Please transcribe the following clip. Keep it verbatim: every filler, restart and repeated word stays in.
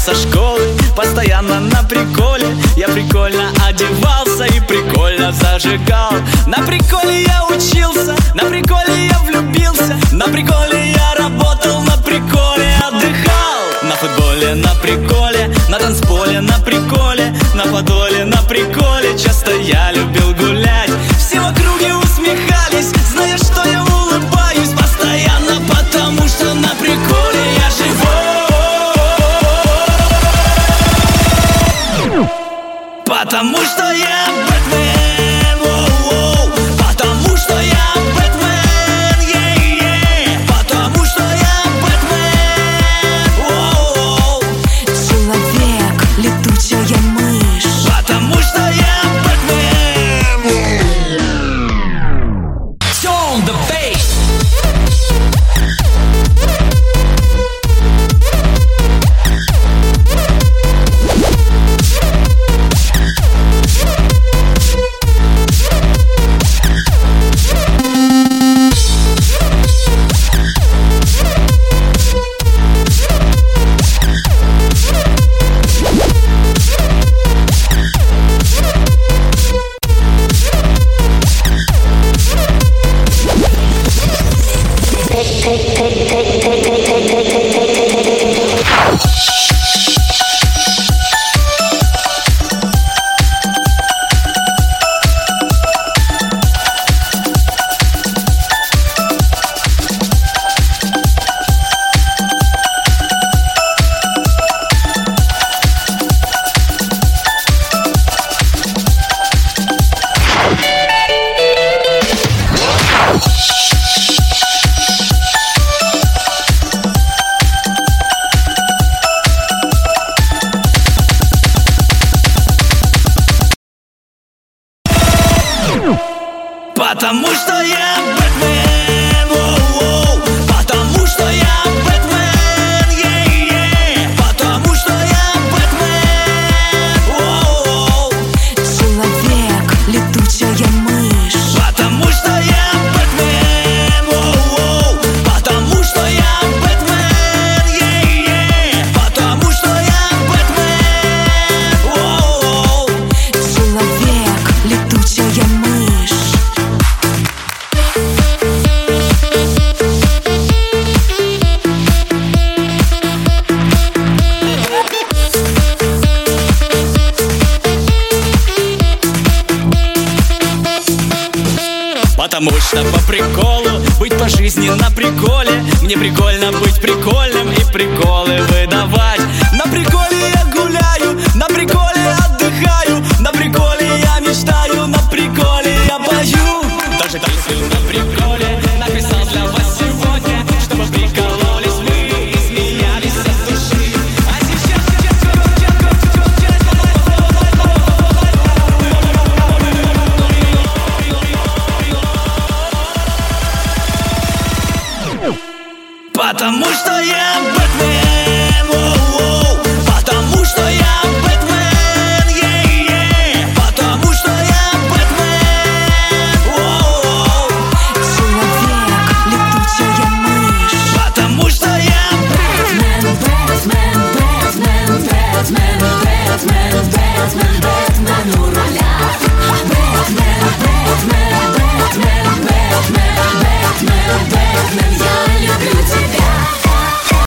со школы, постоянно на приколе. Я прикольно одевался и прикольно зажигал. На приколе я учился, на приколе я влюбился, на приколе я работал, на приколе отдыхал. На футболе, на приколе, на танцполе, на приколе, на подоле, на приколе. Часто я любил гулять, все в округе усмехались, зная, что я улыбаюсь постоянно, потому что на приколе я живу. Потому что я Бэтмен, воу-воу. Потому что я Бэтмен, yeah-yeah. Потому что я Бэтмен, воу-воу. Человек, летучая мышь. Потому что я Бэтмен. Turn the bass. Потому что я Бэтмен, воу-воу. Потому что я Бэтмен, yeah-yeah. Потому что я Бэтмен, воу-воу. Человек, летучая мышь. Потому что я Бэтмен, воу-воу. Потому что я Бэтмен, yeah-yeah. Потому что я Бэтмен, воу-воу. Человек, летучая мышь. Потому что по приколу быть по жизни на приколе. Мне прикольно быть прикольным и приколы выдавать. На приколе